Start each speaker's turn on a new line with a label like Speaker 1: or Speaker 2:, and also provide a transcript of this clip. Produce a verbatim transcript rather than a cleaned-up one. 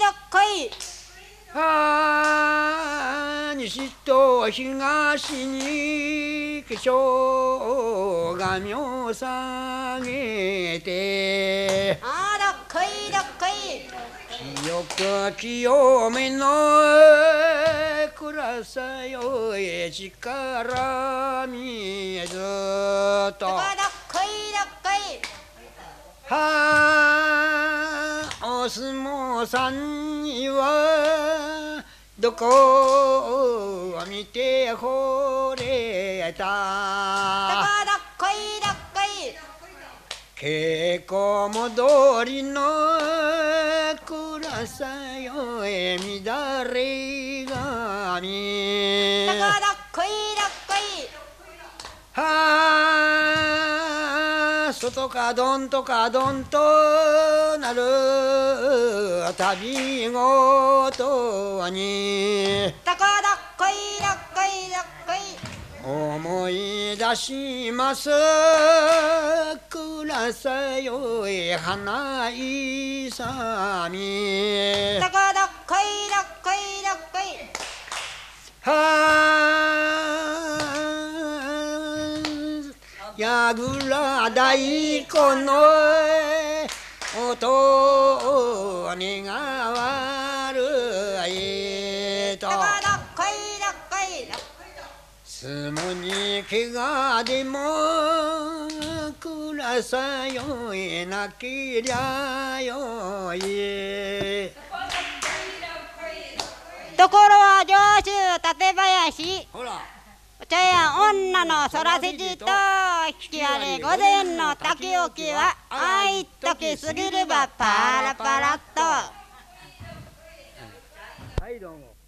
Speaker 1: どっこい。
Speaker 2: ああ西と東に化粧髪を下げて
Speaker 1: あーどっこいどっこい。
Speaker 2: 清く清めの暗さよえ力見えずと
Speaker 1: どこどっこいどっこい。
Speaker 2: はあお相撲さんにはどこを見て惚れ
Speaker 1: どこ
Speaker 2: た
Speaker 1: どっこいどっこい。
Speaker 2: 稽古戻りの暗さよえ乱れ
Speaker 1: どこ
Speaker 2: 髪
Speaker 1: どっこいどっこい。
Speaker 2: はあ外かどんとかどんとなる旅ごとに
Speaker 1: どこどっこいどっこいどっこい。
Speaker 2: 思い出します暗さよえ花いさみ
Speaker 1: どこどっこいどっこいどっこい。
Speaker 2: はあやぐら太鼓の音にがわるいと
Speaker 1: どこどっこいどっこい。
Speaker 2: すむにけがでも暗さよえなけりゃよい
Speaker 1: ところは上州館林。
Speaker 2: ほら
Speaker 1: お茶や女の空筋と引き割り御前の滝置きはあいっときすぎるばパラパラっと。
Speaker 2: はいどうも。